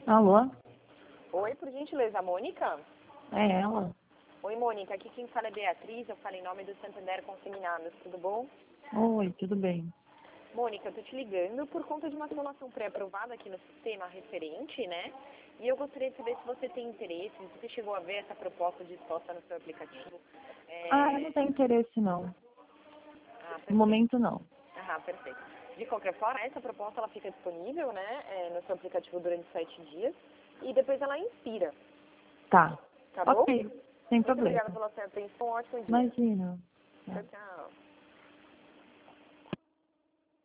Alô? Oi, por gentileza, Mônica? É ela? Oi, Mônica, aqui quem fala é Beatriz, eu falo em nome do Santander Consignados, tudo bom? Oi, tudo bem? Mônica, eu tô te ligando por conta de uma simulação pré-aprovada aqui no sistema referente, né? E eu gostaria de saber se você tem interesse, se você chegou a ver essa proposta disposta no seu aplicativo. Eu não tenho interesse não. Ah, No perfeito. momento não. Ah, perfeito. De qualquer forma, essa proposta ela fica disponível, né, no seu aplicativo durante 7 dias e depois ela inspira, Tá. tá bom? Ok, sem Muito problema. obrigada pela sua atenção, um ótimo dia. Imagina. Tchau, tchau.